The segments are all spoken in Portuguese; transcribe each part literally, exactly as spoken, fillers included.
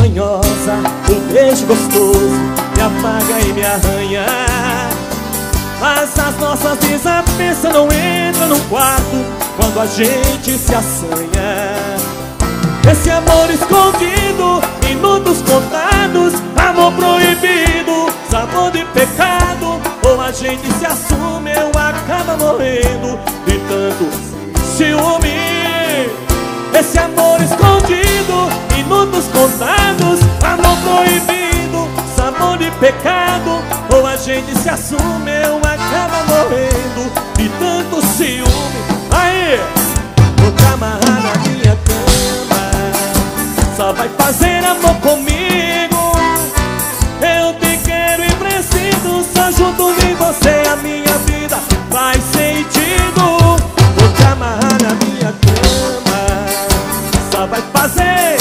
manhosa, um beijo gostoso me apaga e me arranha. Mas as nossas desavenças não entram no quarto quando a gente se assanha. Esse amor escondido, minutos contados, amor proibido, sabor de pecado. Ou a gente se assume ou acaba morrendo de tanto ciúme. Esse amor escondido, minutos contados, amor proibido, sabor de pecado. Ou a gente se assume ou acaba morrendo de tanto ciúme. Aí, vou te amarrar na minha cama, só vai fazer amor comigo. Eu te quero e preciso, só junto de você a minha vida faz sentido. Vou te amarrar na minha cama, só vai fazer.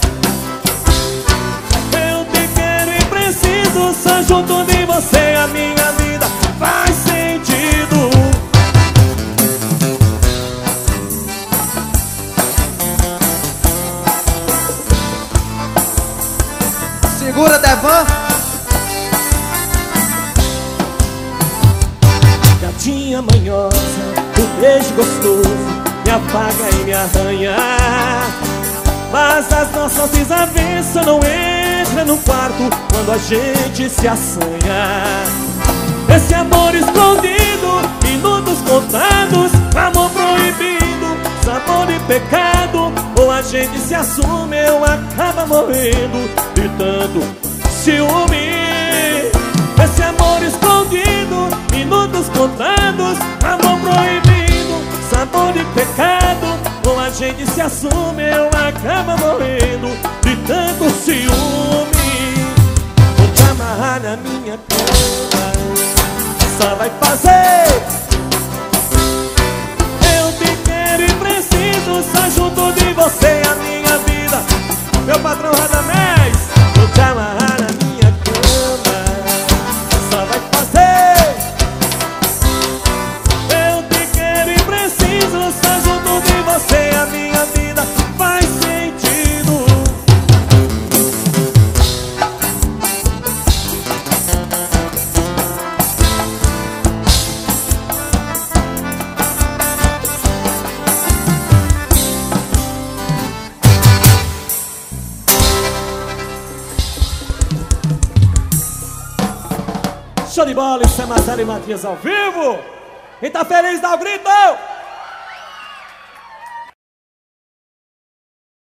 Eu te quero e preciso, só junto de você a minha vida faz sentido. Segura, Devan. Gatinha manhosa, um beijo gostoso me apaga e me arranha. Mas as nossas desavenças não entram no quarto quando a gente se assanha. Esse amor escondido, minutos contados, amor proibido, sabor de pecado. Ou a gente se assume ou acaba morrendo de tanto ciúme. Esse amor escondido, minutos contados, amor proibido, sabor de pecado. Ou a gente se assume ou acaba morrendo de tanto ciúme. Vou te amarrar na minha cama, só vai fazer. Eu te quero e preciso, só junto de você a minha vida. Meu patrão Radamés, vou te amarrar na minha cama, só vai fazer. Eu te quero e preciso, só junto de você a minha vida faz sentido. Show de bola, isso é Marcelo e Matias ao vivo. Quem tá feliz dá o grito.